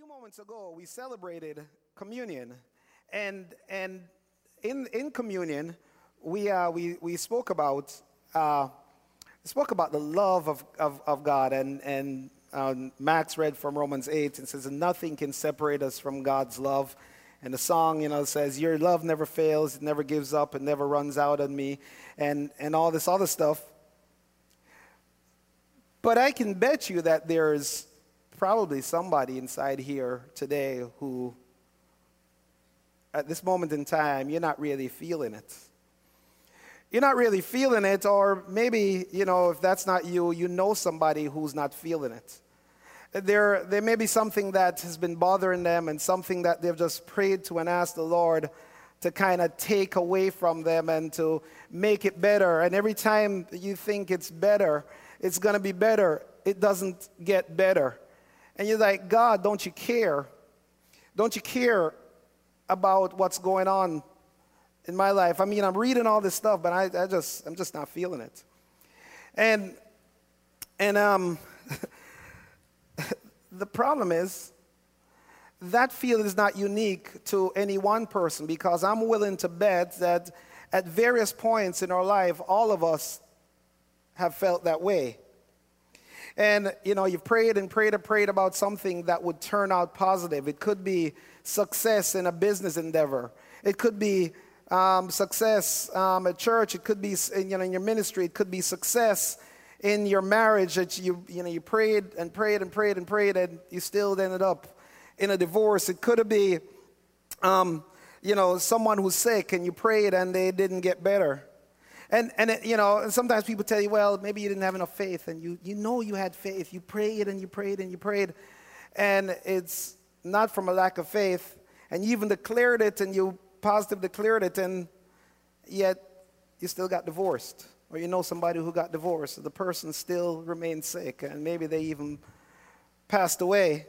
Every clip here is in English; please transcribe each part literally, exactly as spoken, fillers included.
few moments ago, we celebrated communion, and and in in communion, we uh, we we spoke about uh, spoke about the love of of, of God, and and um, Max read from Romans eight and says, "Nothing can separate us from God's love." And the song, you know, says, "Your love never fails, it never gives up, it never runs out on me," and and all this other stuff. But I can bet you that there's probably somebody inside here today who, at this moment in time, you're not really feeling it. You're not really feeling it, or maybe, you know, if that's not you, you know somebody who's not feeling it. There, there may be something that has been bothering them and something that they've just prayed to and asked the Lord to kind of take away from them and to make it better. And every time you think it's better, it's going to be better, it doesn't get better. And you're like, God, don't you care? Don't you care about what's going on in my life? I mean, I'm reading all this stuff, but I, I just, I'm just not feeling it. And, and um, the problem is that feeling is not unique to any one person, because I'm willing to bet that at various points in our life, all of us have felt that way. And, you know, you've prayed and prayed and prayed about something that would turn out positive. It could be success in a business endeavor. It could be um, success um, at church. It could be, you know, in your ministry. It could be success in your marriage. That you, you know, you prayed and prayed and prayed and prayed, and you still ended up in a divorce. It could be, um, you know, someone who's sick, and you prayed and they didn't get better. And, and it, you know, and sometimes people tell you, well, maybe you didn't have enough faith, and you, you know you had faith. You prayed and you prayed and you prayed, and it's not from a lack of faith, and you even declared it, and you positively declared it, and yet you still got divorced. Or you know somebody who got divorced, the person still remains sick, and maybe they even passed away.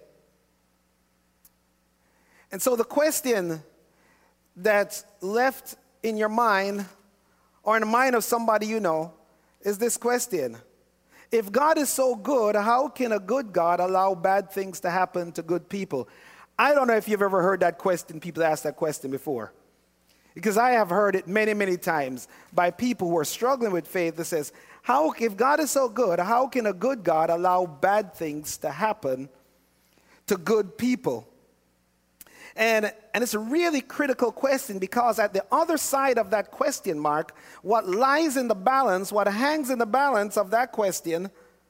And so the question that's left in your mind, or in the mind of somebody you know, is this question: if God is so good, how can a good God allow bad things to happen to good people? I don't know if you've ever heard that question, people ask that question before. Because I have heard it many, many times by people who are struggling with faith that says, how, if God is so good, how can a good God allow bad things to happen to good people? And, and it's a really critical question, because at the other side of that question mark, what lies in the balance, what hangs in the balance of that question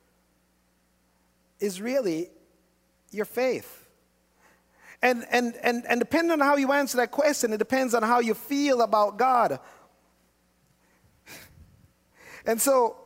is really your faith. And, and, and, and depending on how you answer that question, it depends on how you feel about God. And so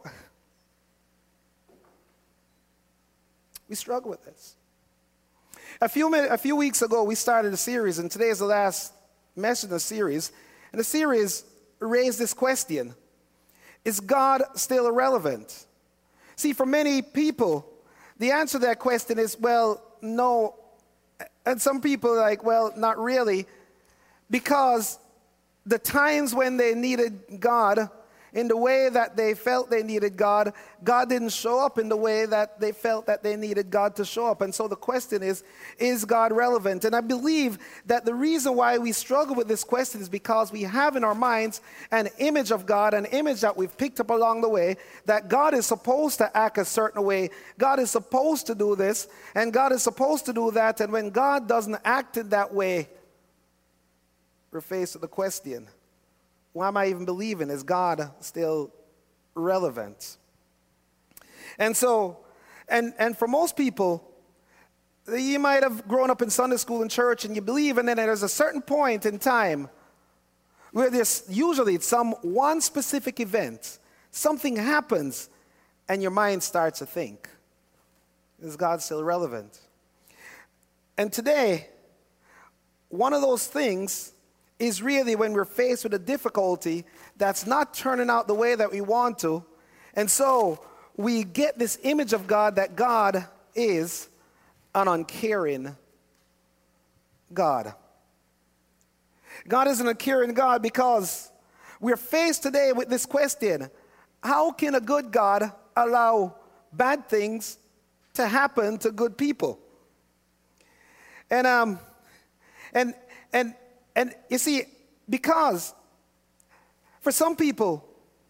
we struggle with this. A few, minutes, a few weeks ago, we started a series, and today is the last message in the series. And the series raised this question: is God still irrelevant? See, for many people, the answer to that question is, well, no. And some people are like, well, not really, because the times when they needed God in the way that they felt they needed God, God didn't show up in the way that they felt that they needed God to show up. And so the question is, is God relevant? And I believe that the reason why we struggle with this question is because we have in our minds an image of God, an image that we've picked up along the way, that God is supposed to act a certain way. God is supposed to do this, and God is supposed to do that. And when God doesn't act in that way, we're faced with the question: why am I even believing? Is God still relevant? And so, and, and for most people, you might have grown up in Sunday school and church, and you believe, and then there's a certain point in time where there's usually some one specific event, something happens, and your mind starts to think, is God still relevant? And today, one of those things is really when we're faced with a difficulty that's not turning out the way that we want to. And so we get this image of God, that God is an uncaring God. God is an uncaring God because we're faced today with this question: how can a good God allow bad things to happen to good people? And um, and and and you see, because for some people,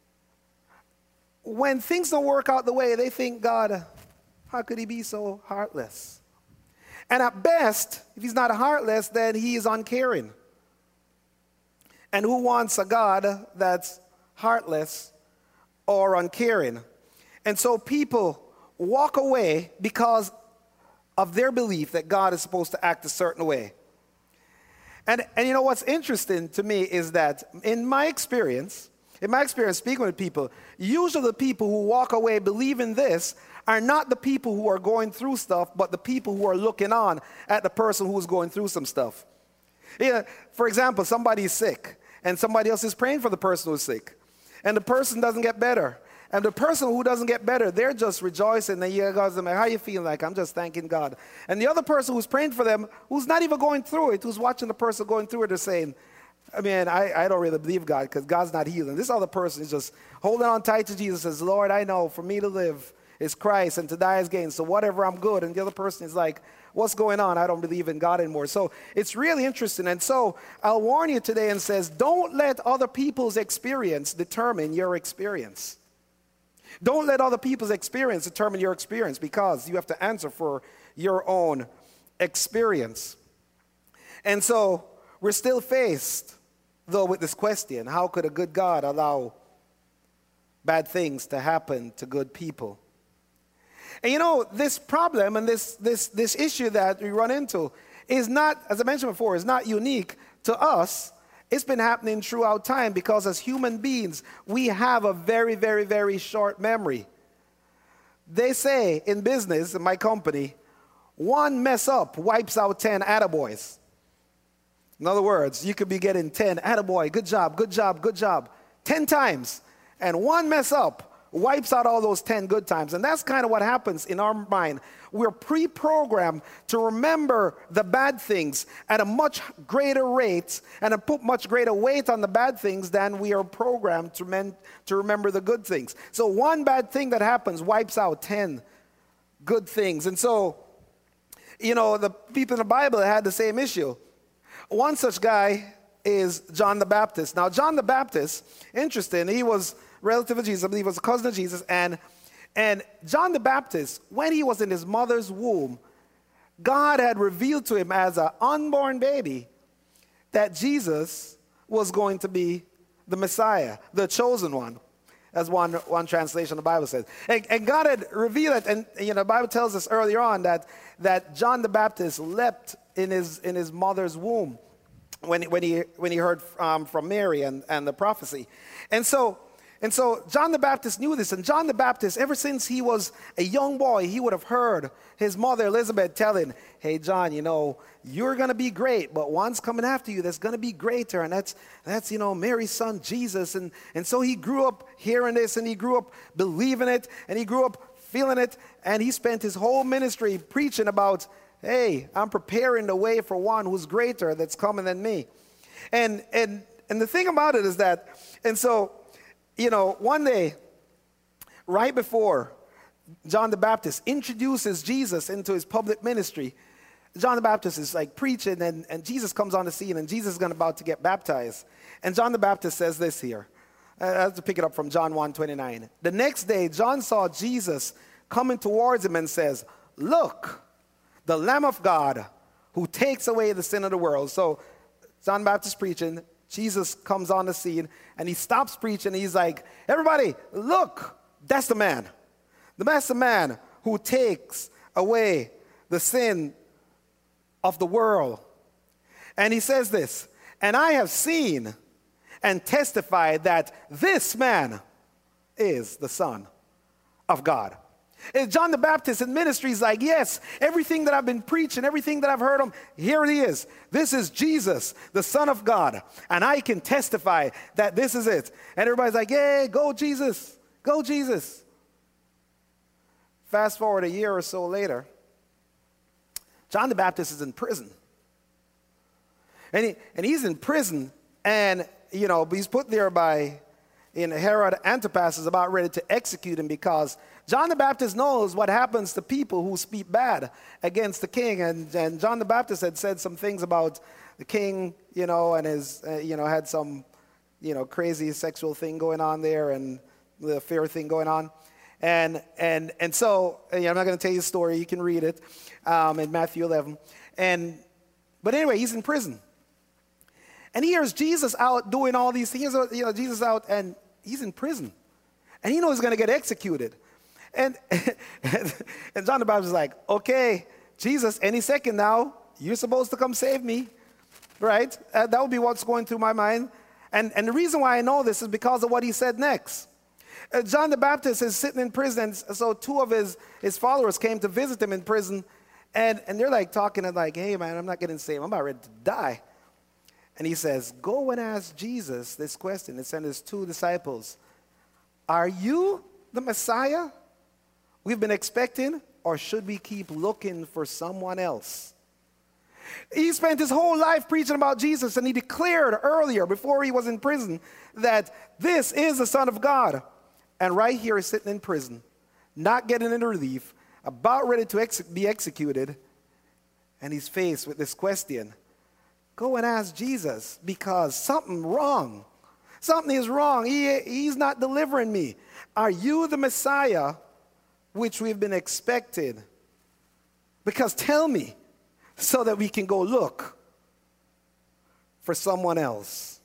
when things don't work out the way, they think, God, how could he be so heartless? And at best, if he's not heartless, then he is uncaring. And who wants a God that's heartless or uncaring? And so people walk away because of their belief that God is supposed to act a certain way. And, and you know what's interesting to me is that in my experience, in my experience speaking with people, usually the people who walk away believing this are not the people who are going through stuff, but the people who are looking on at the person who's going through some stuff. Yeah, for example, somebody is sick, and somebody else is praying for the person who's sick, and the person doesn't get better. And the person who doesn't get better, they're just rejoicing. And you guys are like, how you feeling? Like, I'm just thanking God. And the other person who's praying for them, who's not even going through it, who's watching the person going through it, they're saying, I mean, I, I don't really believe God because God's not healing. This other person is just holding on tight to Jesus, says, Lord, I know for me to live is Christ and to die is gain. So whatever, I'm good. And the other person is like, what's going on? I don't believe in God anymore. So it's really interesting. And so I'll warn you today and says, don't let other people's experience determine your experience. Don't let other people's experience determine your experience, because you have to answer for your own experience. And so we're still faced, though, with this question: how could a good God allow bad things to happen to good people? And you know, this problem and this, this, this issue that we run into is not, as I mentioned before, is not unique to us. It's been happening throughout time, because as human beings, we have a very, very, very short memory. They say in business, in my company, one mess up wipes out ten attaboys. In other words, you could be getting ten attaboy, good job, good job, good job, ten times. And one mess up wipes out all those ten good times. And that's kind of what happens in our mind. We're pre-programmed to remember the bad things at a much greater rate and to put much greater weight on the bad things than we are programmed to, men, to remember the good things. So one bad thing that happens wipes out ten good things. And so, you know, the people in the Bible had the same issue. One such guy is John the Baptist. Now, John the Baptist, interesting, he was relative of Jesus, I believe he was a cousin of Jesus, and And John the Baptist, when he was in his mother's womb, God had revealed to him as an unborn baby that Jesus was going to be the Messiah, the chosen one, as one, one translation of the Bible says. And, and God had revealed it, and you know, the Bible tells us earlier on that, that John the Baptist leapt in his, in his mother's womb when, when, he, when he heard um, from Mary and, and the prophecy. And so, And so John the Baptist knew this, and John the Baptist, ever since he was a young boy, he would have heard his mother Elizabeth telling, hey, John, you know, you're going to be great, but one's coming after you that's going to be greater, and that's, that's you know, Mary's son, Jesus. And, and so he grew up hearing this, and he grew up believing it, and he grew up feeling it, and he spent his whole ministry preaching about, hey, I'm preparing the way for one who's greater that's coming than me. And, and, and the thing about it is that, and so, you know, one day, right before John the Baptist introduces Jesus into his public ministry, John the Baptist is like preaching, and, and Jesus comes on the scene, and Jesus is going about to get baptized. And John the Baptist says this here. I have to pick it up from John one twenty-nine. The next day, John saw Jesus coming towards him and says, look, the Lamb of God who takes away the sin of the world. So John the Baptist preaching, Jesus comes on the scene, and he stops preaching, and he's like, everybody, look, that's the man. That's the man who takes away the sin of the world. And he says this, and I have seen and testified that this man is the Son of God. And John the Baptist in ministry is like, yes, everything that I've been preaching, everything that I've heard him, here he is. This is Jesus, the Son of God. And I can testify that this is it. And everybody's like, yay, go Jesus, go Jesus. Fast forward a year or so later, John the Baptist is in prison. And, he, and he's in prison, and, you know, he's put there by, in Herod Antipas is about ready to execute him, because John the Baptist knows what happens to people who speak bad against the king. And, and John the Baptist had said some things about the king, you know, and his, uh, you know, had some, you know, crazy sexual thing going on there and the affair thing going on. And and and so, you know, I'm not going to tell you the story. You can read it um, in Matthew eleven. And but anyway, he's in prison. And he hears Jesus out doing all these things. You know, Jesus out, and he's in prison. And he knows he's going to get executed. And, and John the Baptist is like, okay, Jesus, any second now, you're supposed to come save me. Right? Uh, that would be what's going through my mind. And, and the reason why I know this is because of what he said next. Uh, John the Baptist is sitting in prison. So two of his, his followers came to visit him in prison. And, and they're like talking and like, hey, man, I'm not getting saved. I'm about ready to die. And he says, go and ask Jesus this question. And send his two disciples, are you the Messiah we've been expecting, or should we keep looking for someone else? He spent his whole life preaching about Jesus, and he declared earlier, before he was in prison, that this is the Son of God. And right here he's sitting in prison, not getting any relief, about ready to ex- be executed, and he's faced with this question. Go and ask Jesus, because something wrong. Something is wrong. He, he's not delivering me. Are you the Messiah which we've been expected? Because tell me, so that we can go look for someone else.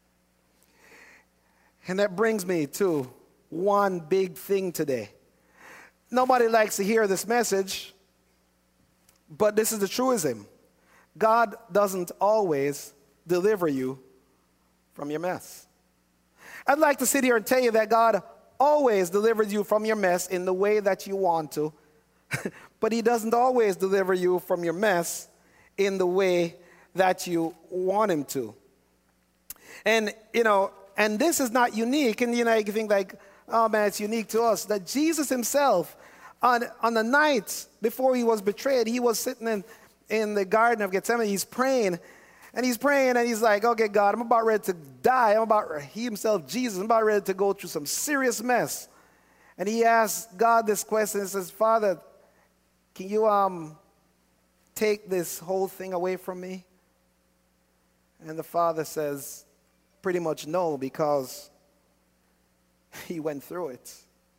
And that brings me to one big thing today. Nobody likes to hear this message, but this is the truism. God doesn't always deliver you from your mess. I'd like to sit here and tell you that God always delivers you from your mess in the way that you want to, but he doesn't always deliver you from your mess in the way that you want him to. And, you know, and this is not unique. And, you know, you think like, oh, man, it's unique to us. That Jesus himself, on, on the night before he was betrayed, he was sitting in, in the Garden of Gethsemane. He's praying, and he's praying, and he's like, okay, God, I'm about ready to die. I'm about, he himself, Jesus, I'm about ready to go through some serious mess. And he asks God this question. He says, Father, can you um, take this whole thing away from me? And the Father says, pretty much no, because he went through it.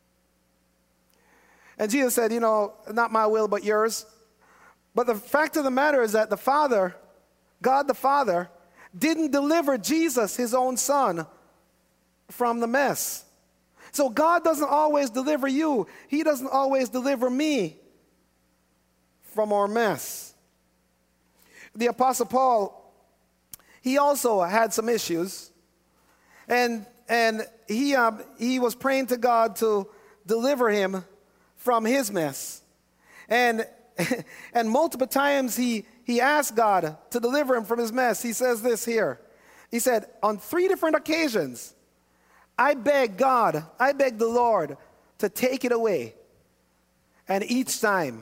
And Jesus said, you know, not my will, but yours. But the fact of the matter is that the Father, God the Father, didn't deliver Jesus, his own son, from the mess. So God doesn't always deliver you. He doesn't always deliver me from our mess. The Apostle Paul, he also had some issues. And, and he, um, he was praying to God to deliver him from his mess. And, and multiple times he, he asked God to deliver him from his mess. He says this here. He said, on three different occasions, I begged God, I begged the Lord to take it away. And each time,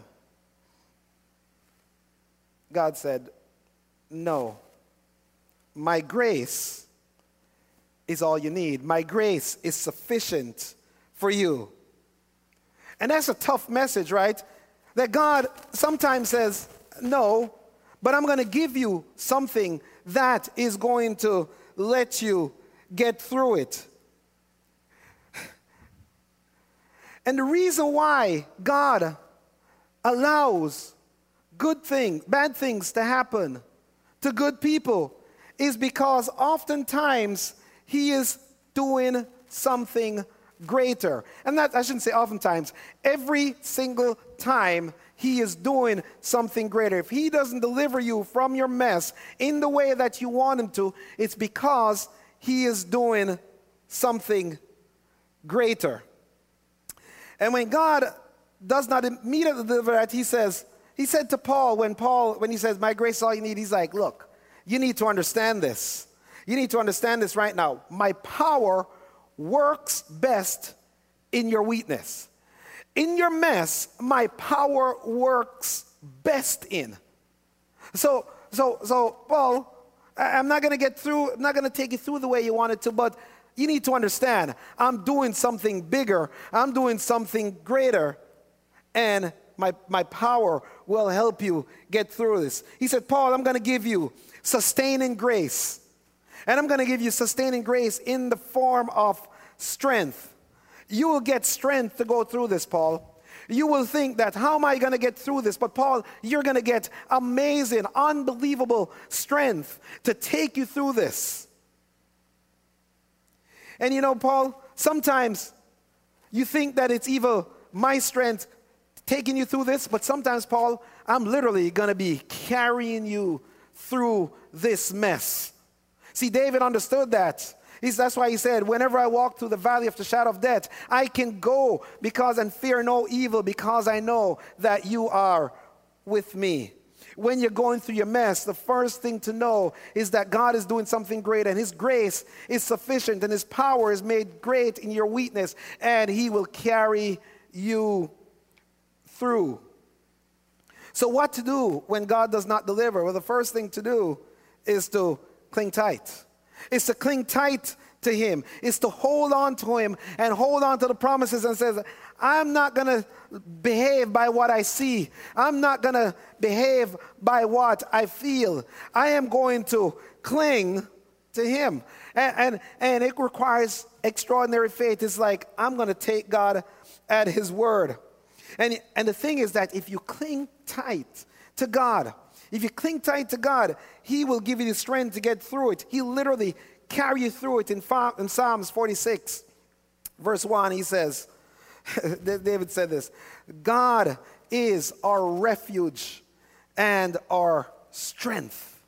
God said, no, my grace is all you need. My grace is sufficient for you. And that's a tough message, right? That God sometimes says, no, but I'm going to give you something that is going to let you get through it. And the reason why God allows good things, bad things to happen to good people is because oftentimes he is doing something greater. And that, I shouldn't say oftentimes, every single time he is doing something greater. If he doesn't deliver you from your mess in the way that you want him to, it's because he is doing something greater. And when God does not immediately deliver that, he says, he said to Paul, when Paul, when he says, my grace is all you need, he's like, look, you need to understand this. You need to understand this right now. My power works best in your weakness. In your mess, my power works best in. So, so, so, Paul, I'm not going to get through, I'm not going to take you through the way you wanted to, but You need to understand, I'm doing something bigger. I'm doing something greater. And my, my power will help you get through this. He said, Paul, I'm going to give you sustaining grace. And I'm going to give you sustaining grace in the form of strength. You will get strength to go through this, Paul. You will think that, how am I going to get through this? But Paul, you're going to get amazing, unbelievable strength to take you through this. And you know, Paul, sometimes you think that it's either my strength taking you through this, but sometimes, Paul, I'm literally going to be carrying you through this mess. See, David understood that. He's, that's why he said, whenever I walk through the valley of the shadow of death, I can go because and fear no evil because I know that you are with me. When you're going through your mess, the first thing to know is that God is doing something great and his grace is sufficient and his power is made great in your weakness and he will carry you through. So what to do when God does not deliver? Well, the first thing to do is to cling tight. It's to cling tight to him. It's to hold on to him and hold on to the promises and says, I'm not going to behave by what I see. I'm not going to behave by what I feel. I am going to cling to him. And, and, and it requires extraordinary faith. It's like, I'm going to take God at his word. And, and the thing is that if you cling tight to God, if you cling tight to God, he will give you the strength to get through it. He'll literally carry you through it. In, in Psalms forty-six, verse one, he says, David said this, God is our refuge and our strength.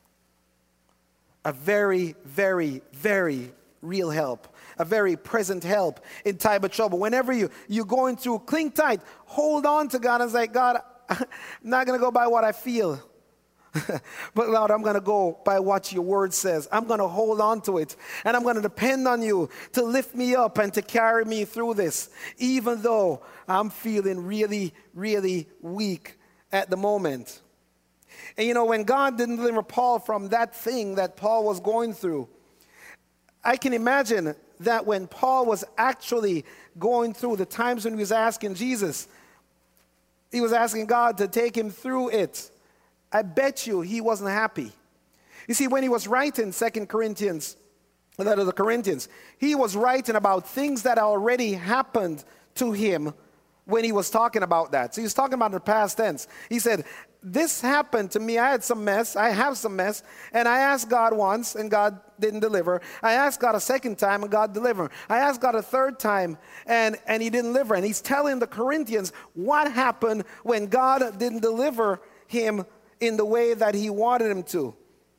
A very, very, very real help. A very present help in time of trouble. Whenever you, you're going through, cling tight, hold on to God and say, God, I'm not going to go by what I feel. But Lord, I'm going to go by what your word says. I'm going to hold on to it. And I'm going to depend on you to lift me up and to carry me through this. Even though I'm feeling really, really weak at the moment. And you know, when God didn't deliver Paul from that thing that Paul was going through, I can imagine that when Paul was actually going through the times when he was asking Jesus, he was asking God to take him through it. I bet you he wasn't happy. You see, when he was writing Second Corinthians, the letter to the Corinthians, he was writing about things that already happened to him when he was talking about that. So he was talking about the past tense. He said, this happened to me. I had some mess. I have some mess. And I asked God once, and God didn't deliver. I asked God a second time, and God delivered. I asked God a third time, and, and he didn't deliver. And he's telling the Corinthians what happened when God didn't deliver him in the way that he wanted him to.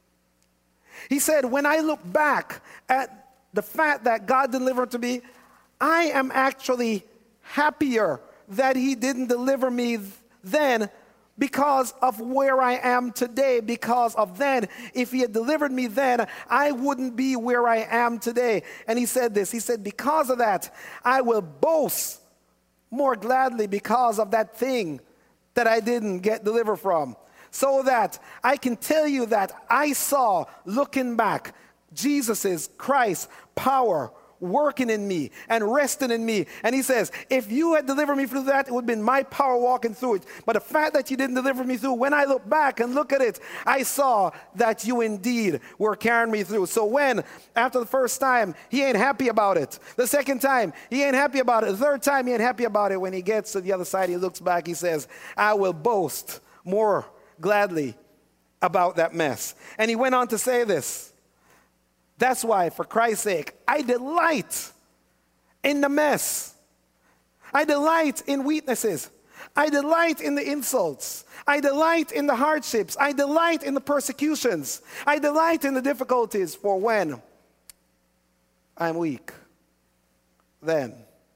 He said, when I look back at the fact that God delivered to me, I am actually happier that he didn't deliver me then because of where I am today. Because of then, if he had delivered me then, I wouldn't be where I am today. And he said this, he said, because of that, I will boast more gladly because of that thing that I didn't get delivered from. So that I can tell you that I saw, looking back, Jesus's, Christ's power working in me and resting in me. And he says, if you had delivered me through that, it would have been my power walking through it. But the fact that you didn't deliver me through, when I look back and look at it, I saw that you indeed were carrying me through. So when, after the first time, he ain't happy about it. The second time, he ain't happy about it. The third time, he ain't happy about it. When he gets to the other side, he looks back, he says, I will boast more gladly about that mess. And he went on to say this. That's why, for Christ's sake, I delight in the mess. I delight in weaknesses. I delight in the insults. I delight in the hardships. I delight in the persecutions. I delight in the difficulties. For when I'm weak, then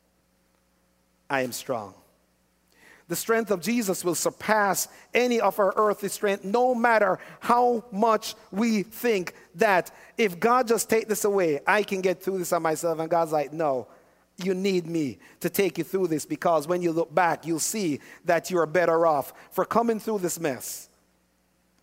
I am strong. The strength of Jesus will surpass any of our earthly strength, no matter how much we think that if God just take this away, I can get through this on myself. And God's like, no, you need me to take you through this, because when you look back, you'll see that you're better off for coming through this mess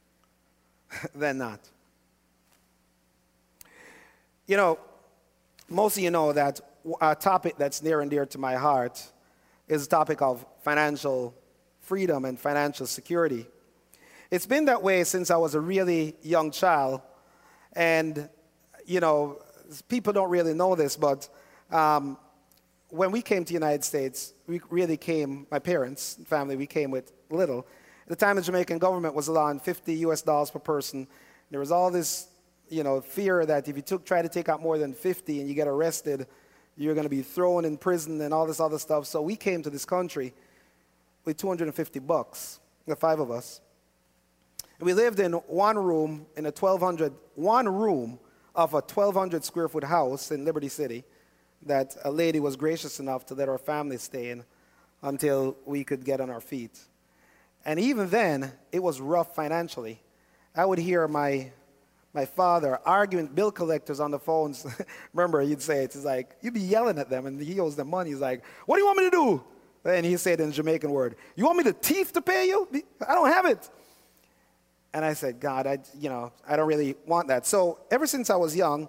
than not. You know, Most of you know that a topic that's near and dear to my heart is the topic of financial freedom and financial security. It's been that way since I was a really young child. And, you know, people don't really know this, but um, when we came to the United States, we really came, my parents, family, we came with little. At the time, the Jamaican government was allowing fifty U S dollars per person. There was all this, you know, fear that if you took, try to take out more than fifty and you get arrested, you're going to be thrown in prison and all this other stuff. So we came to this country with two hundred fifty bucks, the five of us. And we lived in one room in a twelve hundred, one room of a twelve hundred square foot house in Liberty City that a lady was gracious enough to let our family stay in until we could get on our feet. And even then, it was rough financially. I would hear my my father arguing with bill collectors on the phones. Remember, he'd say it. He's like, you'd be yelling at them, and he owes them money. He's like, what do you want me to do? And he said in a Jamaican word, you want me to thief to pay you? I don't have it. And I said, God, I, you know, I don't really want that. So ever since I was young,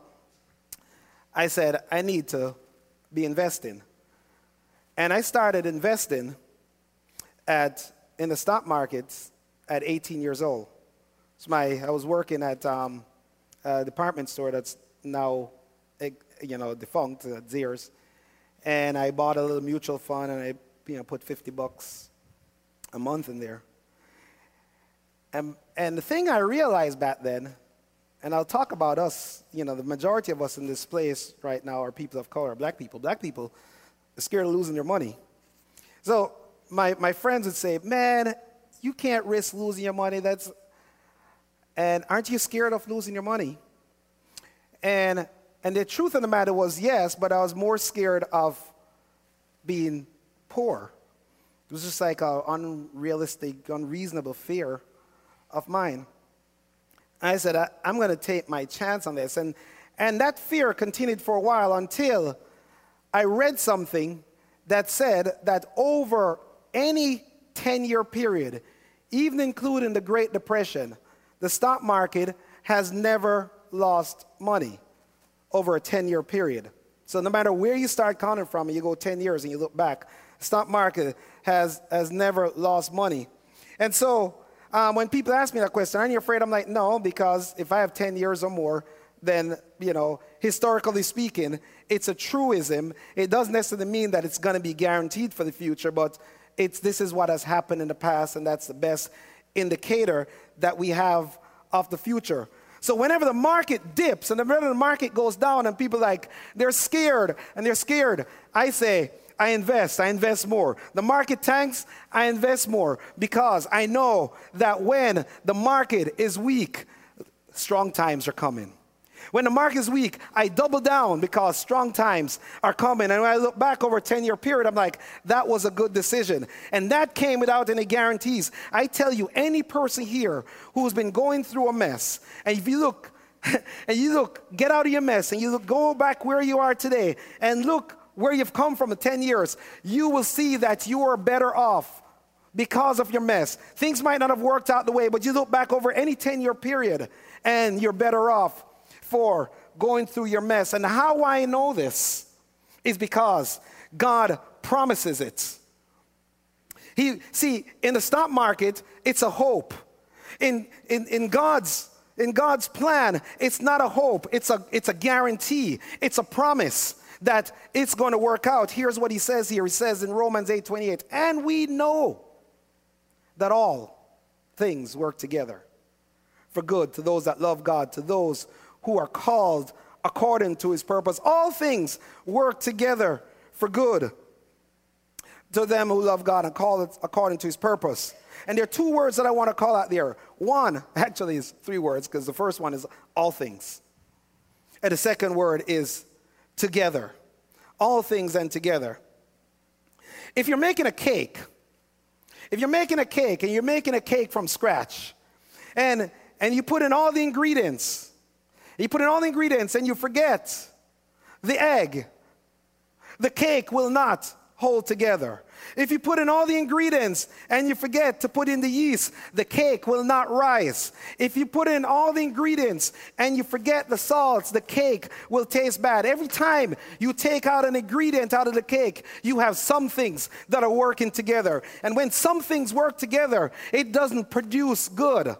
I said, I need to be investing. And I started investing at in the stock markets at eighteen years old. So my, I was working at um, a department store that's now, you know, defunct, uh, Sears. And I bought a little mutual fund, and I, you know, put fifty bucks a month in there. And, and the thing I realized back then, and I'll talk about us, you know, the majority of us in this place right now are people of color, black people. Black people are scared of losing their money. So my, my friends would say, man, you can't risk losing your money. That's, and aren't you scared of losing your money? And, and the truth of the matter was yes, but I was more scared of being poor. It was just like an unrealistic, unreasonable fear of mine. I said, I, I'm going to take my chance on this. And, and that fear continued for a while until I read something that said that over any ten-year period, even including the Great Depression, the stock market has never lost money over a ten-year period. So no matter where you start counting from, and you go ten years and you look back, the stock market has, has never lost money. And so Um, when people ask me that question, aren't you afraid? I'm like, no, because if I have ten years or more, then, you know, historically speaking, it's a truism. It doesn't necessarily mean that it's going to be guaranteed for the future, but it's this is what has happened in the past, and that's the best indicator that we have of the future. So whenever the market dips and whenever the market goes down and people like, they're scared and they're scared, I say, I invest, I invest more. The market tanks, I invest more because I know that when the market is weak, strong times are coming. When the market is weak, I double down because strong times are coming. And when I look back over a ten-year period, I'm like, that was a good decision. And that came without any guarantees. I tell you, any person here who's been going through a mess, and if you look, and you look, get out of your mess, and you look, go back where you are today, and look where you've come from in ten years, you will see that you are better off because of your mess. Things might not have worked out the way, but you look back over any ten-year period, and you're better off for going through your mess. And how I know this is because God promises it. He, see, in the stock market, it's a hope. In, in, in God's in God's plan, it's not a hope, it's a, it's a guarantee, it's a promise that it's going to work out. Here's what he says here. He says in Romans eight twenty-eight, and we know that all things work together for good to those that love God, to those who are called according to his purpose. All things work together for good to them who love God and call it according to his purpose. And there are two words that I want to call out there. One, actually, is three words, because the first one is all things. And the second word is together. All things and together. If you're making a cake, if you're making a cake and you're making a cake from scratch, and, and you put in all the ingredients, you put in all the ingredients and you forget the egg, the cake will not hold together. If you put in all the ingredients and you forget to put in the yeast, the cake will not rise. If you put in all the ingredients and you forget the salts, the cake will taste bad. Every time you take out an ingredient out of the cake, you have some things that are working together. And when some things work together, it doesn't produce good.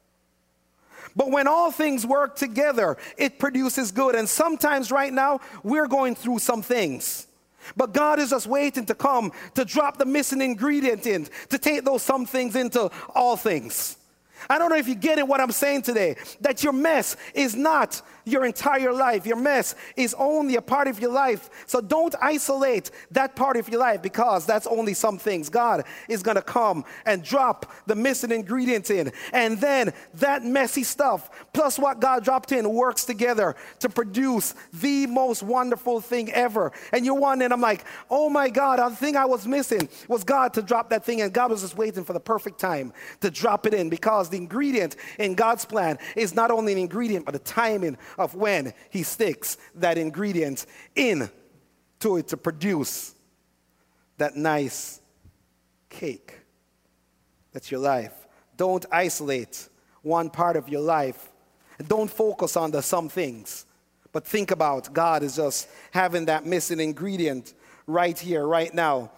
But when all things work together, it produces good. And sometimes right now, we're going through some things. But God is just waiting to come to drop the missing ingredient in, to take those some things into all things. I don't know if you get it what I'm saying today, that your mess is not your entire life. Your mess is only a part of your life. So don't isolate that part of your life because that's only some things. God is going to come and drop the missing ingredients in. And then that messy stuff, plus what God dropped in, works together to produce the most wonderful thing ever. And you're wondering, I'm like, oh my God, the thing I was missing was God to drop that thing. And God was just waiting for the perfect time to drop it in, because the ingredient in God's plan is not only an ingredient, but the timing of when he sticks that ingredient in to it to produce that nice cake. That's your life. Don't isolate one part of your life. Don't focus on the some things, but think about God is just having that missing ingredient right here, right now.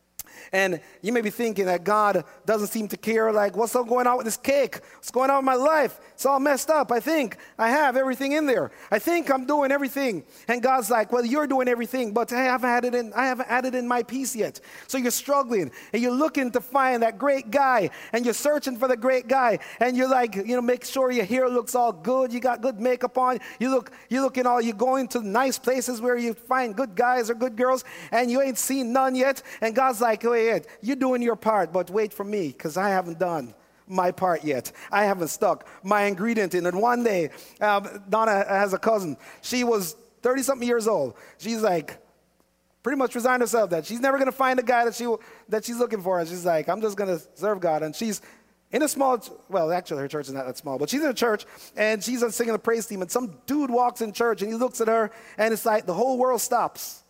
And you may be thinking that God doesn't seem to care, like, what's all going on with this cake? What's going on with my life? It's all messed up. I think I have everything in there. I think I'm doing everything. And God's like, well, you're doing everything, but I haven't added in, I haven't added in my piece yet. So you're struggling, and you're looking to find that great guy, and you're searching for the great guy, and you're like, you know, make sure your hair looks all good. You got good makeup on. You look, you looking all, you're going to nice places where you find good guys or good girls, and you ain't seen none yet. And God's like, wait, wait, you're doing your part, but wait for me, because I haven't done my part yet. I haven't stuck my ingredient in. And one day, um, Donna has a cousin. She was thirty-something years old. She's like, pretty much resigned herself that she's never going to find a guy that, she, that she's looking for. And she's like, I'm just going to serve God. And she's in a small, well, actually her church is not that small, but she's in a church, and she's singing the praise team. And some dude walks in church, and he looks at her, and it's like the whole world stops.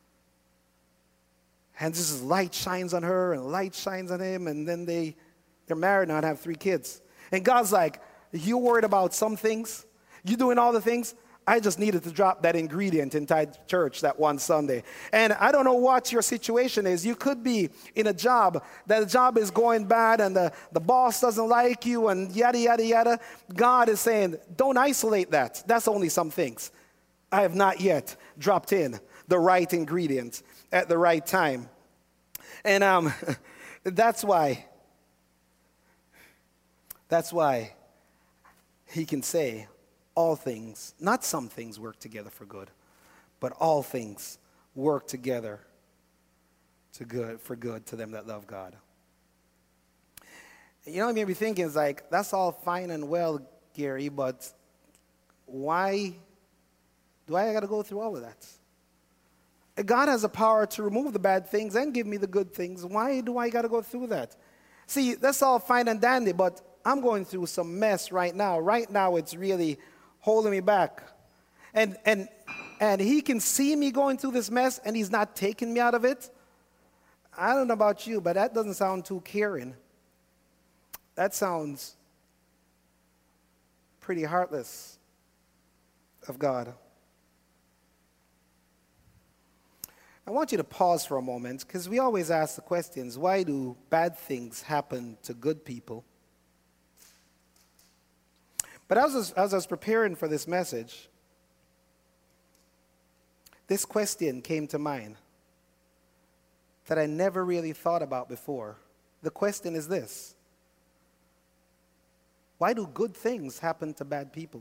And just this light shines on her, and light shines on him, and then they, they're married now and have three kids. And God's like, you're worried about some things? You're doing all the things? I just needed to drop that ingredient inside church that one Sunday. And I don't know what your situation is. You could be in a job, that the job is going bad, and the, the boss doesn't like you, and yada, yada, yada. God is saying, don't isolate that. That's only some things. I have not yet dropped in the right ingredients at the right time. And um, that's why, that's why he can say all things, not some things work together for good, but all things work together to good, for good to them that love God. You know what I may be thinking is like, that's all fine and well, Gary, but why do I got to go through all of that? God has the power to remove the bad things and give me the good things. Why do I got to go through that? See, that's all fine and dandy, but I'm going through some mess right now. Right now, it's really holding me back. And, and, and he can see me going through this mess, and he's not taking me out of it. I don't know about you, but that doesn't sound too caring. That sounds pretty heartless of God. I want you to pause for a moment, because we always ask the questions, why do bad things happen to good people? But as I was, as I was preparing for this message, this question came to mind that I never really thought about before. The question is this: why do good things happen to bad people?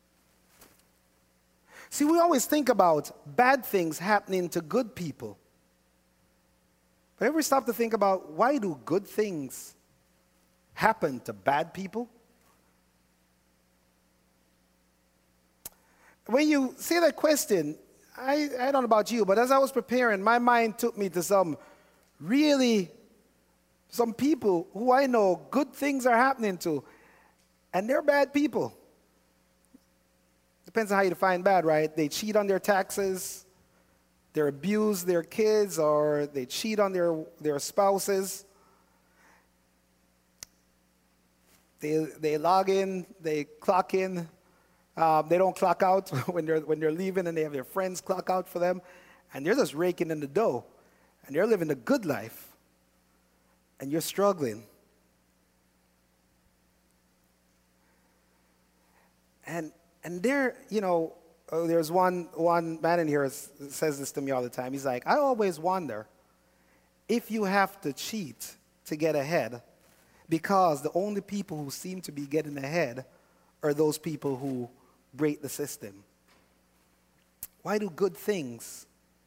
See, we always think about bad things happening to good people. But ever stop to think about, why do good things happen to bad people? When you see that question, I, I don't know about you, but as I was preparing, my mind took me to some really, some people who I know good things are happening to, and they're bad people. Depends on how you define bad, right? They cheat on their taxes. they abuse their kids or they cheat on their, their spouses. They, they log in, they clock in, um, they don't clock out when they're, when they're leaving, and they have their friends clock out for them, and they're just raking in the dough, and they're living a good life, and you're struggling. And and there, you know, oh, there's one one man in here that says this to me all the time. He's like, I always wonder if you have to cheat to get ahead, because the only people who seem to be getting ahead are those people who break the system. Why do good things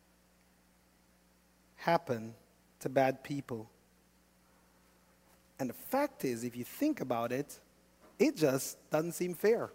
happen to bad people? And the fact is, if you think about it, it just doesn't seem fair.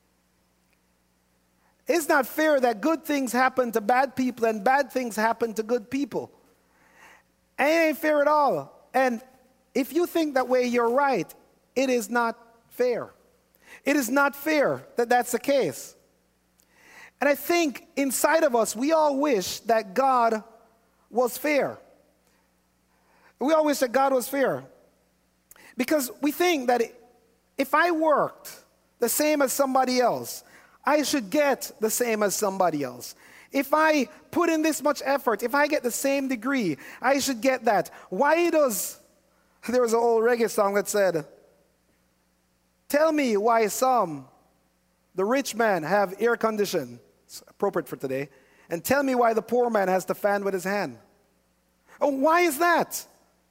It's not fair that good things happen to bad people and bad things happen to good people. And it ain't fair at all. And if you think that way, you're right. It is not fair. It is not fair that that's the case. And I think inside of us, we all wish that God was fair. We all wish that God was fair. Because we think that if I worked the same as somebody else, I should get the same as somebody else. If I put in this much effort, if I get the same degree, I should get that. Why does, there was an old reggae song that said, tell me why some, the rich man, have air condition, it's appropriate for today, and tell me why the poor man has to fan with his hand. Oh, why is that?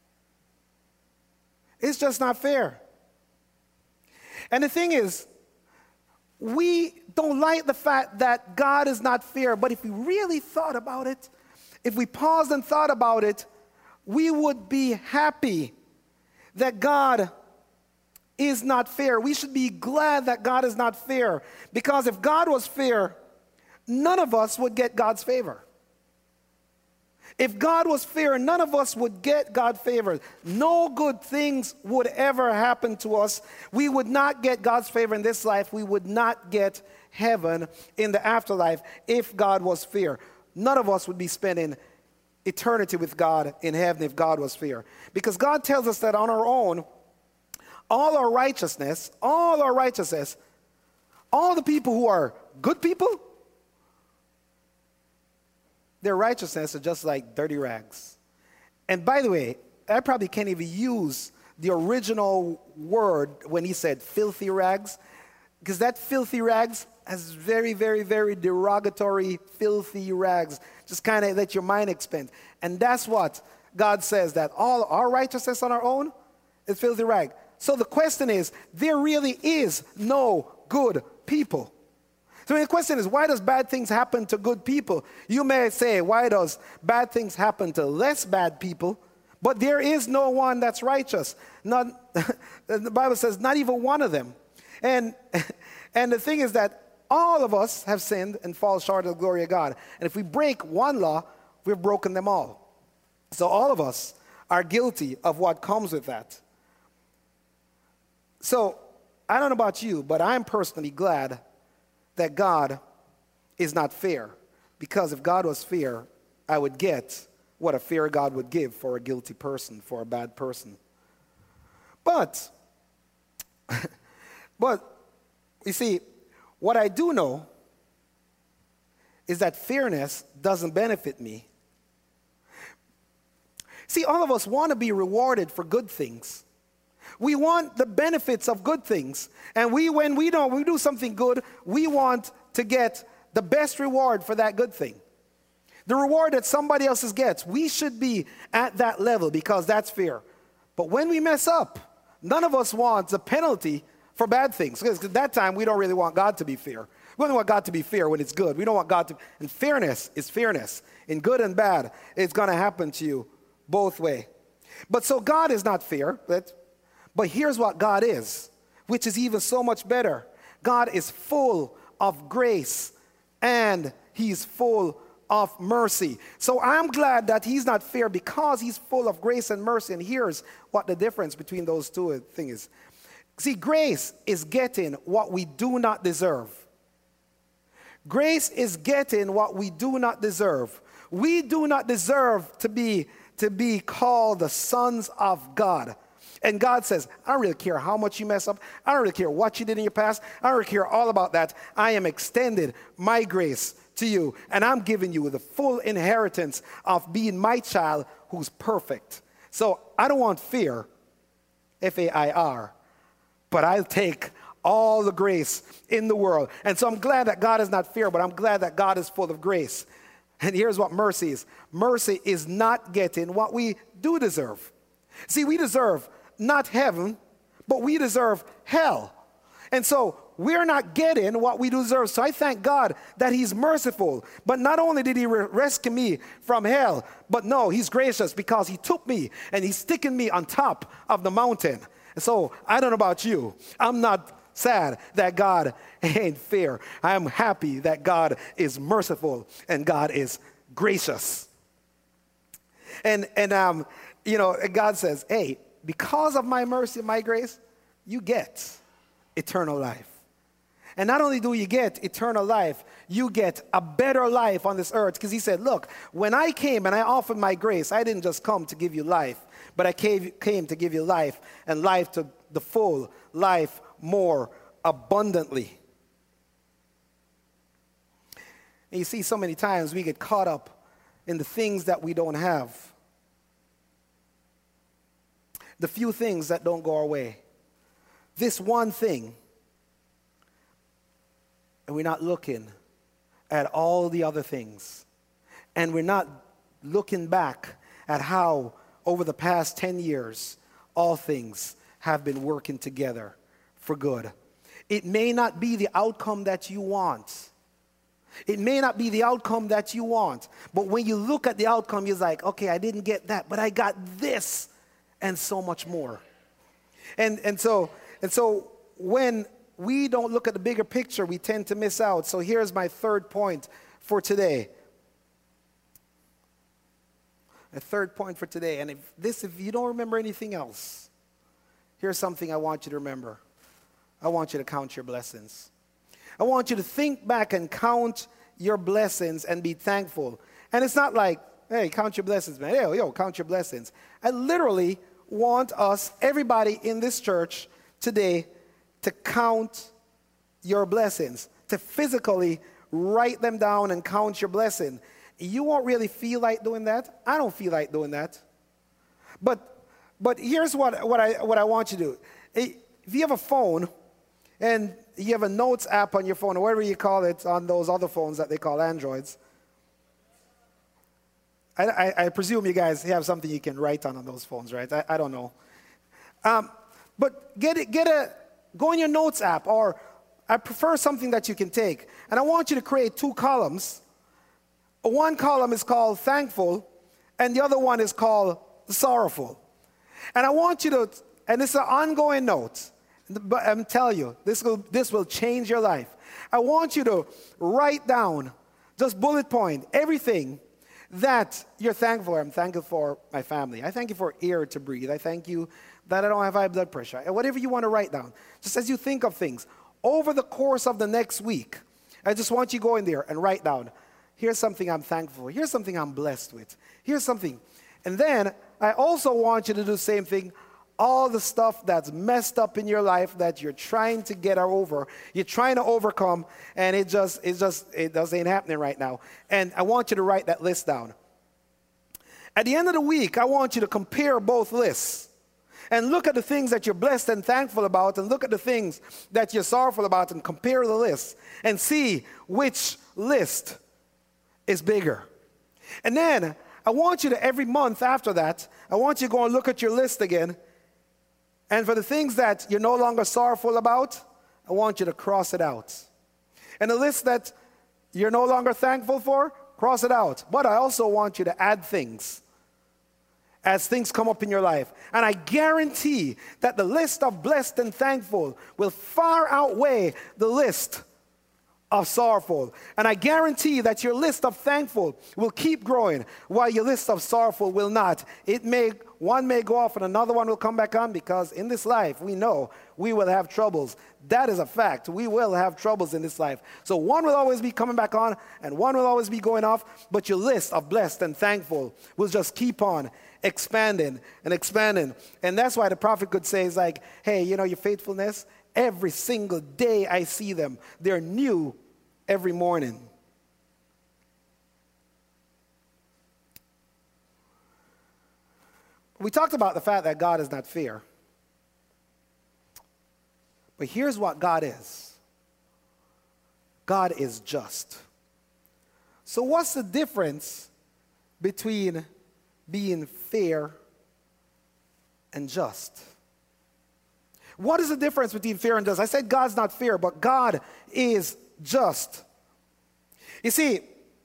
It's just not fair. And the thing is, we don't like the fact that God is not fair, but if we really thought about it, if we paused and thought about it, we would be happy that God is not fair. We should be glad that God is not fair, because if God was fair, none of us would get God's favor. If God was fair, none of us would get God's favor. No good things would ever happen to us. We would not get God's favor in this life. We would not get heaven in the afterlife if God was fair. None of us would be spending eternity with God in heaven if God was fair. Because God tells us that on our own, all our righteousness, all our righteousness, all the people who are good people, their righteousness are just like dirty rags. And by the way, I probably can't even use the original word when he said filthy rags, because that filthy rags has very, very, very derogatory filthy rags. Just kind of let your mind expand. And that's what God says, that all our righteousness on our own is filthy rag. So the question is, there really is no good people. So the question is, why does bad things happen to good people? You may say, why does bad things happen to less bad people? But there is no one that's righteous. Not, the Bible says not even one of them. And, and the thing is that all of us have sinned and fall short of the glory of God. And if we break one law, we've broken them all. So all of us are guilty of what comes with that. So I don't know about you, but I'm personally glad that God is not fair. Because if God was fair, I would get what a fair God would give for a guilty person, for a bad person. But, but, you see, what I do know is that fairness doesn't benefit me. See, all of us want to be rewarded for good things. We want the benefits of good things. And we, when we don't, we do something good, we want to get the best reward for that good thing. The reward that somebody else gets, we should be at that level because that's fair. But when we mess up, none of us wants a penalty for bad things. Because at that time, we don't really want God to be fair. We only want God to be fair when it's good. We don't want God to, and fairness is fairness. In good and bad, it's going to happen to you both ways. But so God is not fair. But, but here's what God is, which is even so much better. God is full of grace and he's full of mercy. So I'm glad that he's not fair because he's full of grace and mercy. And here's what the difference between those two things is. See, grace is getting what we do not deserve. Grace is getting what we do not deserve. We do not deserve to be, to be called the sons of God. And God says, I don't really care how much you mess up. I don't really care what you did in your past. I don't really care all about that. I am extended my grace to you, and I'm giving you the full inheritance of being my child who's perfect. So I don't want fear, F A I R, but I'll take all the grace in the world. And so I'm glad that God is not fear, but I'm glad that God is full of grace. And here's what mercy is. Mercy is not getting what we do deserve. See, we deserve not heaven, but we deserve hell. And so we're not getting what we deserve. So I thank God that he's merciful. But not only did he re- rescue me from hell, but no, he's gracious because he took me and he's sticking me on top of the mountain. And so I don't know about you. I'm not sad that God ain't fair. I am happy that God is merciful and God is gracious. And, and um, you know, God says, hey, because of my mercy and my grace, you get eternal life. And not only do you get eternal life, you get a better life on this earth. Because he said, look, when I came and I offered my grace, I didn't just come to give you life, but I came, came to give you life, and life to the full, life more abundantly. And you see, so many times we get caught up in the things that we don't have. The few things that don't go our way. This one thing. And we're not looking at all the other things. And we're not looking back at how, over the past ten years, all things have been working together for good. It may not be the outcome that you want. It may not be the outcome that you want. But when you look at the outcome, you're like, okay, I didn't get that, but I got this and so much more. And, and, so, and so when we don't look at the bigger picture, we tend to miss out. So here's my third point for today. A third point for today. And if this, if you don't remember anything else, here's something I want you to remember. I want you to count your blessings. I want you to think back and count your blessings and be thankful. And it's not like, hey, count your blessings, man. Yo, yo, count your blessings. I literally want us, everybody in this church today, to count your blessings, to physically write them down and count your blessing. You won't really feel like doing that. I don't feel like doing that. But but here's what, what I what I want you to do. If you have a phone and you have a notes app on your phone, or whatever you call it on those other phones that they call Androids, I, I, I presume you guys have something you can write on on those phones, right? I, I don't know. Um, but get it, get a, go in your notes app, or I prefer something that you can take. And I want you to create two columns. One column is called thankful, and the other one is called sorrowful. And I want you to, and it's an ongoing note, but I'm telling you, this will, this will change your life. I want you to write down, just bullet point, everything that you're thankful for. I'm thankful for my family. I thank you for air to breathe. I thank you that I don't have high blood pressure. Whatever you want to write down, just as you think of things. Over the course of the next week, I just want you to go in there and write down, here's something I'm thankful for. Here's something I'm blessed with. Here's something. And then I also want you to do the same thing. All the stuff that's messed up in your life that you're trying to get over, you're trying to overcome, and it just, it just, it just ain't happening right now. And I want you to write that list down. At the end of the week, I want you to compare both lists and look at the things that you're blessed and thankful about, and look at the things that you're sorrowful about, and compare the lists and see which list is bigger. And then I want you to, every month after that, I want you to go and look at your list again. And for the things that you're no longer sorrowful about, I want you to cross it out. And the list that you're no longer thankful for, cross it out. But I also want you to add things as things come up in your life. And I guarantee that the list of blessed and thankful will far outweigh the list of sorrowful. And I guarantee that your list of thankful will keep growing while your list of sorrowful will not. It may, one may go off and another one will come back on, because in this life we know we will have troubles. That is a fact. We will have troubles in this life. So one will always be coming back on and one will always be going off, but your list of blessed and thankful will just keep on expanding and expanding. And that's why the prophet could say, is like, hey, you know, your faithfulness, every single day I see them. They're new every morning. We talked about the fact that God is not fair. But here's what God is. God is just. So what's the difference between being fair and just? What is the difference between fair and just? I said God's not fair, but God is just. You see,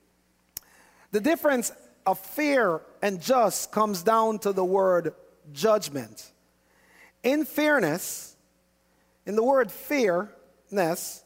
the difference of fair and just comes down to the word judgment. In fairness, in the word fairness,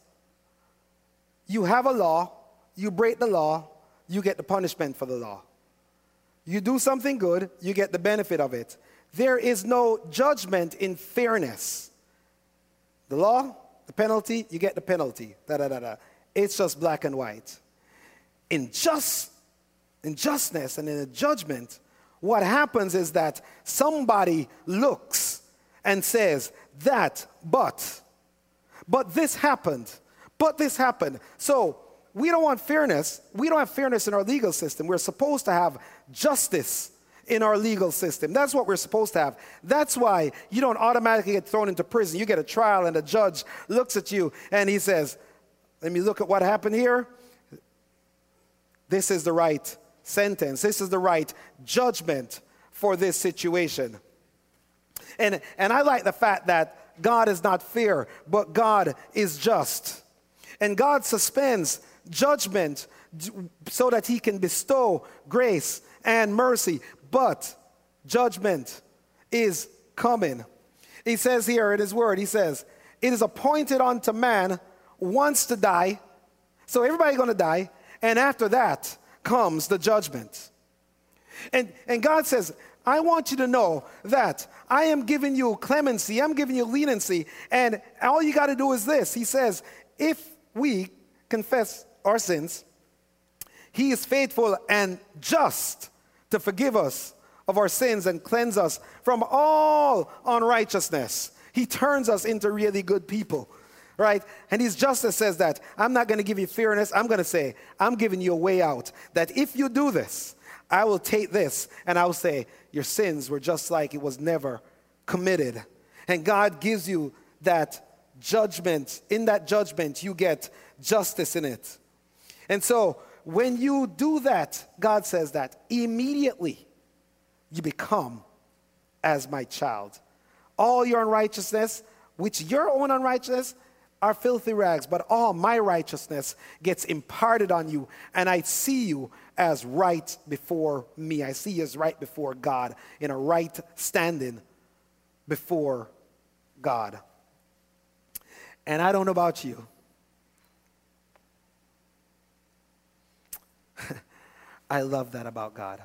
you have a law, you break the law, you get the punishment for the law. You do something good, you get the benefit of it. There is no judgment in fairness. The law, the penalty, you get the penalty. Da, da, da, da. It's just black and white. In just, in justness and in a judgment, what happens is that somebody looks and says, that, but, but this happened, but this happened. So we don't want fairness. We don't have fairness in our legal system. We're supposed to have justice in our legal system. That's what we're supposed to have. That's why you don't automatically get thrown into prison. You get a trial and the judge looks at you and he says, let me look at what happened here. This is the right sentence. This is the right judgment for this situation. And, and I like the fact that God is not fair, but God is just. And God suspends judgment so that he can bestow grace and mercy. But judgment is coming. He says here in his word, he says, it is appointed unto man once to die. So everybody's going to die. And after that comes the judgment. And, and God says, I want you to know that I am giving you clemency. I'm giving you leniency. And all you got to do is this. He says, if we confess our sins, he is faithful and just to forgive us of our sins and cleanse us from all unrighteousness. He turns us into really good people, right? And his justice says that I'm not going to give you fairness. I'm going to say, I'm giving you a way out. That if you do this, I will take this and I will say, your sins were just like it was never committed. And God gives you that judgment. In that judgment, you get justice in it. And so when you do that, God says that immediately you become as my child. All your unrighteousness, which your own unrighteousness, are filthy rags, but all my righteousness gets imparted on you, and I see you as right before me. I see you as right before God, in a right standing before God. And I don't know about you. I love that about God.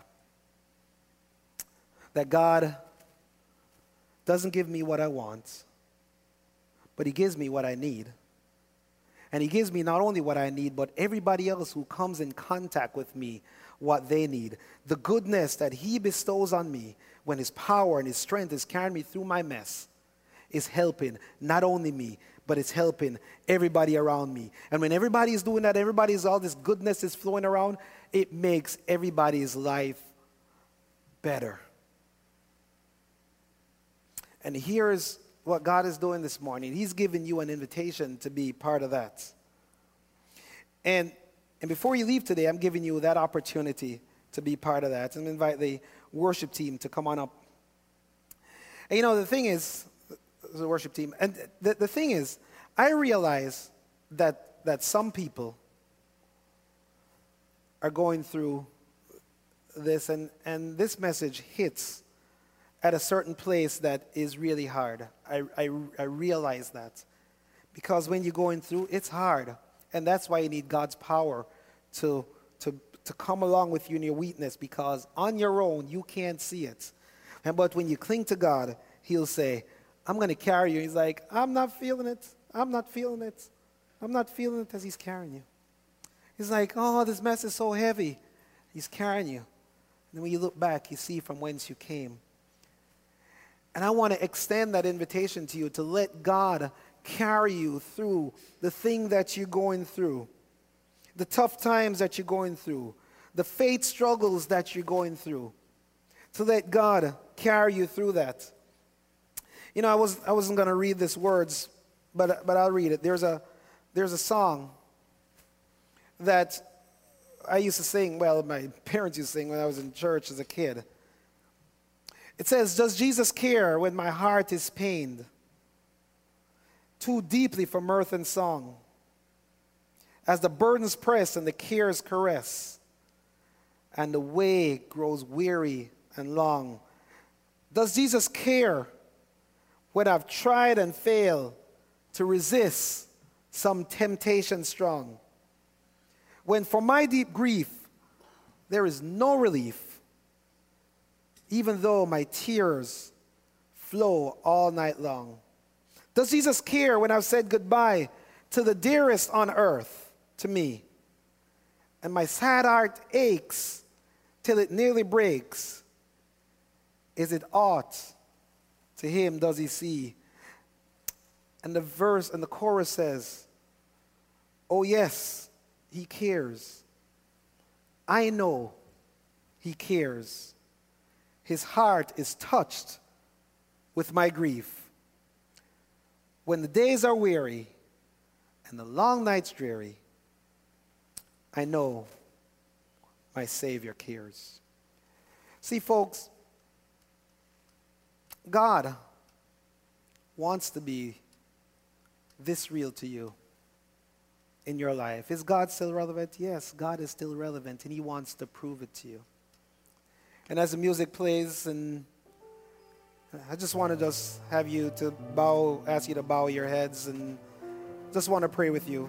That God doesn't give me what I want, but he gives me what I need. And he gives me not only what I need, but everybody else who comes in contact with me, what they need. The goodness that he bestows on me when his power and his strength is carrying me through my mess is helping not only me, but it's helping everybody around me. And when everybody is doing that, everybody's, all this goodness is flowing around, it makes everybody's life better. And here's what God is doing this morning. He's giving you an invitation to be part of that. And, and before you leave today, I'm giving you that opportunity to be part of that. And invite the worship team to come on up. And you know, the thing is, the worship team, and the, the thing is, I realize that, that some people are going through this, and, and this message hits at a certain place that is really hard. I, I, I realize that. Because when you're going through, it's hard. And that's why you need God's power to, to, to come along with you in your weakness, because on your own, you can't see it. And but when you cling to God, he'll say, I'm going to carry you. He's like, I'm not feeling it. I'm not feeling it. I'm not feeling it as he's carrying you. He's like, oh, this mess is so heavy. He's carrying you. And then when you look back, you see from whence you came. And I want to extend that invitation to you to let God carry you through the thing that you're going through, the tough times that you're going through, the faith struggles that you're going through, to let God carry you through that. You know, I, was, I wasn't going to read these words, but, but I'll read it. There's a, there's a song that I used to sing, well, my parents used to sing when I was in church as a kid. It says, does Jesus care when my heart is pained too deeply for mirth and song? As the burdens press and the cares caress, and the way grows weary and long. Does Jesus care when I've tried and failed to resist some temptation strong? When for my deep grief there is no relief, even though my tears flow all night long. Does Jesus care when I've said goodbye to the dearest on earth to me, and my sad heart aches till it nearly breaks? Is it aught to him does he see? And the verse and the chorus says, oh yes, he cares. I know he cares. His heart is touched with my grief. When the days are weary and the long nights dreary, I know my Savior cares. See, folks, God wants to be this real to you in your life. Is God still relevant? Yes, God is still relevant, and he wants to prove it to you. And as the music plays, and I just want to just have you to bow, ask you to bow your heads, and just want to pray with you.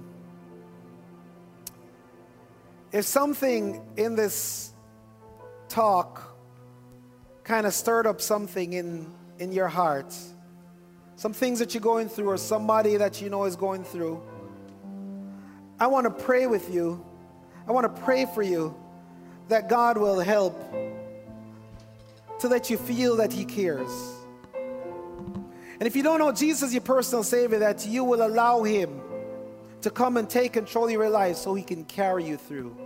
If something in this talk kind of stirred up something in, in your heart, some things that you're going through, or somebody that you know is going through, I want to pray with you. I want to pray for you that God will help to let you feel that he cares. And if you don't know Jesus as your personal Savior, that you will allow him to come and take control of your life so he can carry you through.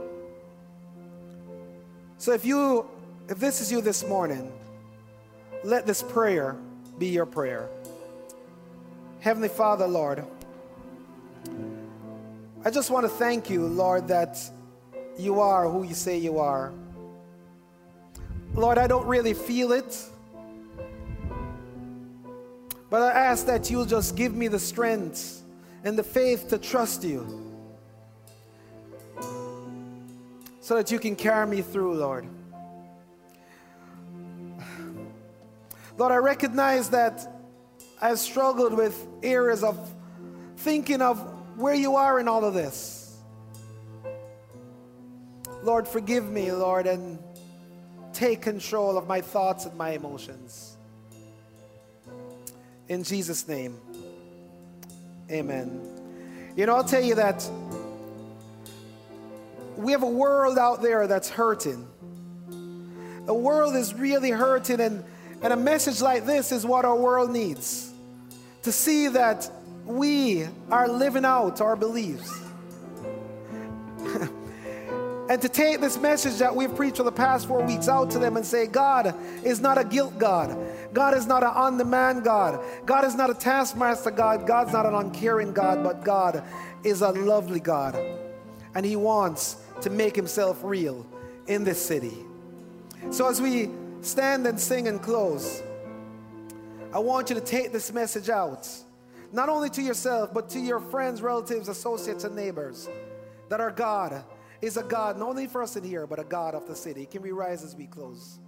So if you, if this is you this morning, let this prayer be your prayer. Heavenly Father, Lord, I just want to thank you, Lord, that you are who you say you are. Lord, I don't really feel it, but I ask that you'll just give me the strength and the faith to trust you so that you can carry me through, Lord. Lord, I recognize that I've struggled with areas of thinking of where you are in all of this. Lord, forgive me, Lord, and take control of my thoughts and my emotions. In Jesus' name, amen. You know, I'll tell you that we have a world out there that's hurting. The world is really hurting, and, and a message like this is what our world needs. To see that we are living out our beliefs. And to take this message that we've preached for the past four weeks out to them and say, God is not a guilt God. God is not an on-demand God. God is not a taskmaster God. God's not an uncaring God, but God is a lovely God. And he wants to make himself real in this city. So as we stand and sing and close, I want you to take this message out, not only to yourself, but to your friends, relatives, associates, and neighbors, that our God is a God not only for us in here, but a God of the city. Can we rise as we close?